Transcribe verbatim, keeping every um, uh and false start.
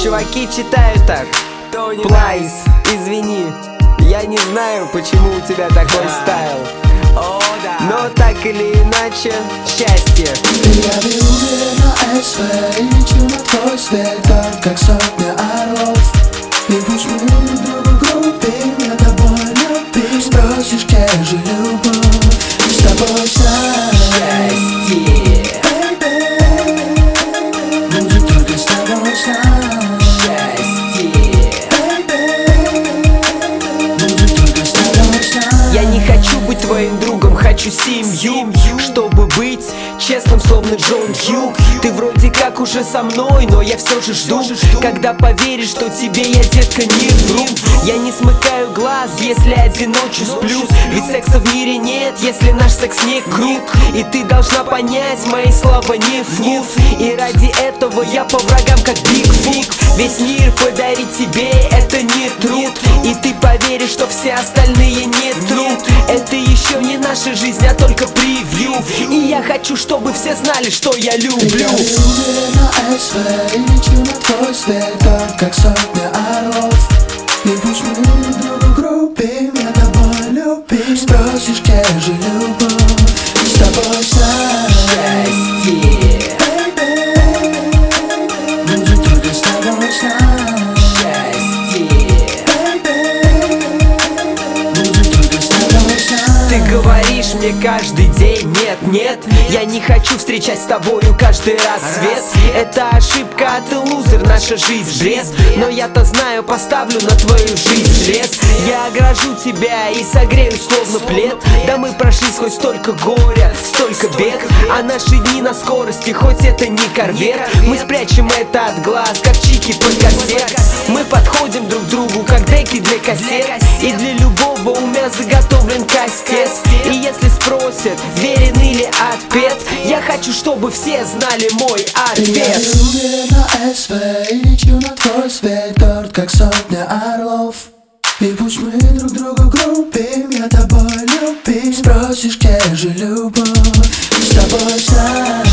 чуваки читают так. Плайс, извини, я не знаю, почему у тебя такой стайл. Но так или иначе, счастье. Я беру на эс вэ и лечу на твой свет, как сотня орлов. И пусть мы друг другу грубим, я тобой любим. Спросишь, где же любовь? С тобой счастье. Будет только с тобой счастье. Будет только с тобой счастье. Я не хочу быть твоим другом, хочу семью, чтобы быть честным, словно Джон Кью. Ты вроде как уже со мной, но я все же жду, когда поверишь, что тебе я, детка, не вру. Я не смыкаю глаз, если одиночу сплю, ведь секса в мире нет, если наш секс не круг. И ты должна понять, мои слова не фуф. И ради этого я по врагам как Бигфут. Весь мир подарить тебе это не труд, и ты поверишь, что все остальные не труд. Это еще не наша жизнь, а только превью. И я хочу, чтобы все знали, что я люблю. Я беру на эс вэ и лечу на твой свет, как сотня орлов. И пусть мы друг другу грубим, я тобой любим. Спросишь, где же любовь? С тобой счастье. Будет только с тобой счастье. Будет только с тобой счастье. Ты говоришь мне каждый день нет, нет, я не хочу встречать с тобою каждый рассвет. Это ошибка, а ты лузер, наша жизнь бред. Но я-то знаю, поставлю на твою жизнь след. Я огражу тебя и согрею словно плед. Да мы прошли сквозь столько горя, столько бед. А наши дни на скорости, хоть это не корвет. Мы спрячем это от глаз, как чики под корсет. Мы подходим друг к другу, как деки для кассет. И для любого у меня заготовлен кастет. И если спросят, верен или отпет, я хочу, чтобы все знали мой ответ. Я беру на эс вэ и лечу на твой свет, торт, как сотня орлов. И пусть мы друг другу грубим, я тобой любим. Спросишь, где же любовь? С тобой счастье.